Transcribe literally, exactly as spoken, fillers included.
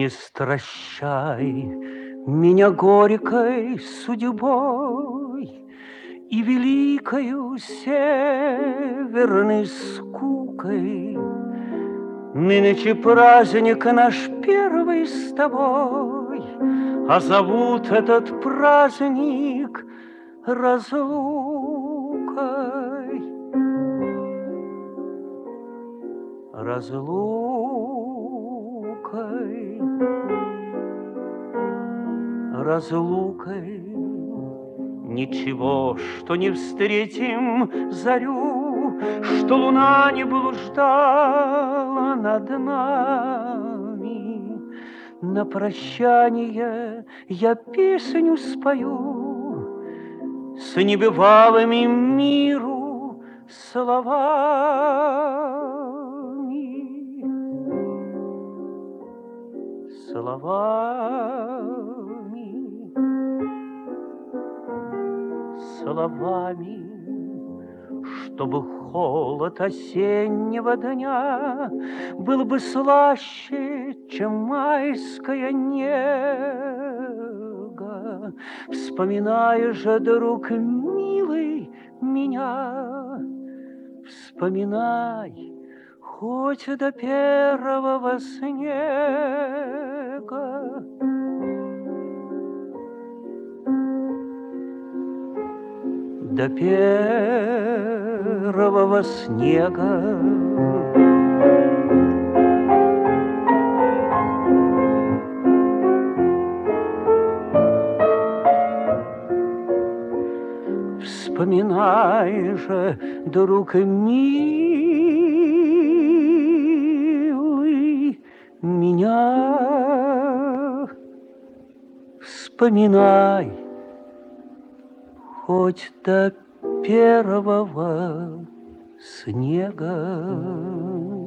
Не стращай меня горькой судьбой и великою северной скукой. Нынче праздник наш первый с тобой, а зовут этот праздник разлукой. Разлукой, разлукой. Ничего, что не встретим зарю, что луна не блуждала над нами. На прощание я песню спою с небывалыми миру словами. Словами, словами, чтобы холод осеннего дня был бы слаще, чем майская нега. Вспоминай же, друг милый, меня, вспоминай хоть до первого снега. До первого снега. Вспоминай же, друг милый, меня, вспоминай хоть до первого снега.